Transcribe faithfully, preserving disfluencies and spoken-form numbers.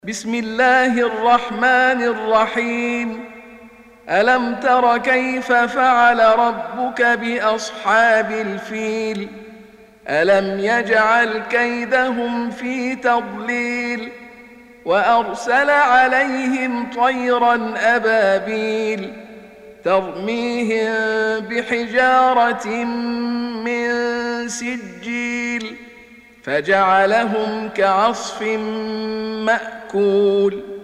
بسم الله الرحمن الرحيم. ألم تر كيف فعل ربك بأصحاب الفيل؟ ألم يجعل كيدهم في تضليل وأرسل عليهم طيرا أبابيل ترميهم بحجارة من سجيل فجعلهم كعصف مأكول.